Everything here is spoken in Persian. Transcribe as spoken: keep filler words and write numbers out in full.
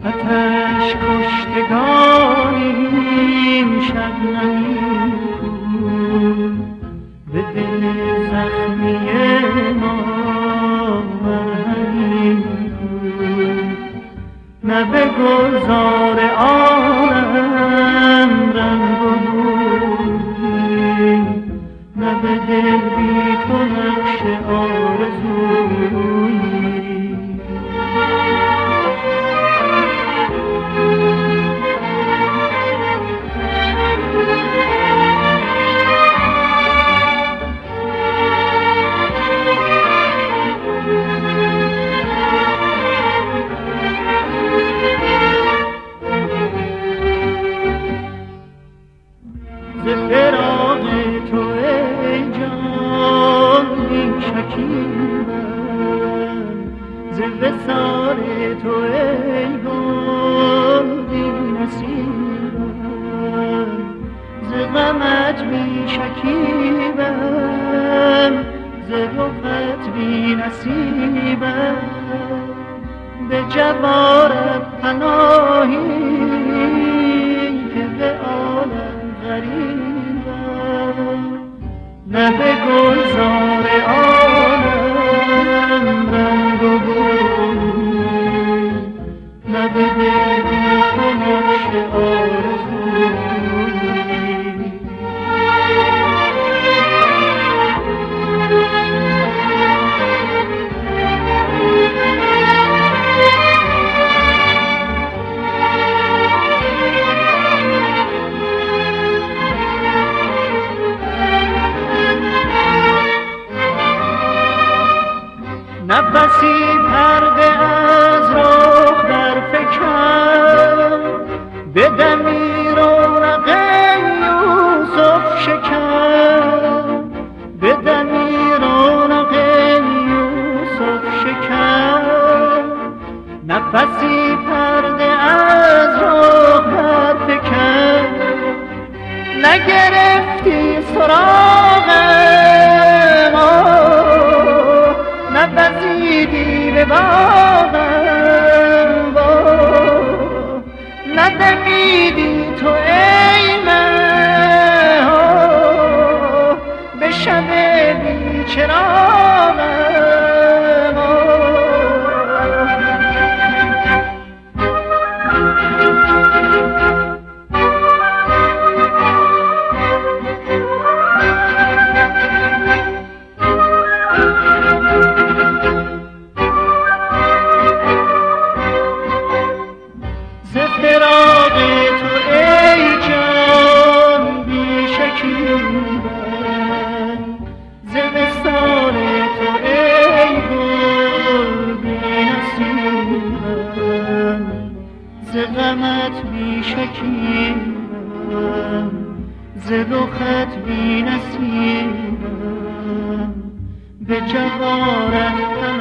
آتش کشتگانیم شبنمی به دل زخمی ما مرهمی نه به گلزار عالم رنگ و بویی نه به دل بی تو نقش آرزویی ز فراق تو ای جان بی شکیبم ز وصال تو ای گل بی نصیبم ز غمت بی شکیبم ز رخت بی نصیبم به جوارت پناهی که به عالم غریبم نه به گلزار عالم رنگ و بویی نه به دل بی تو نقش آرزویی نفسی پرده از رخ در فکن به دمی رونق یوسف شکن به دمی رونق یوسف شکن نفسی پرده از رخ در فکن نگرفتی سراغم نبزیدی به باغم ندمیدی تو ای من به شب بی چراغم ز غمت بی شکیبم ز رخت بی نصیبم به جوارت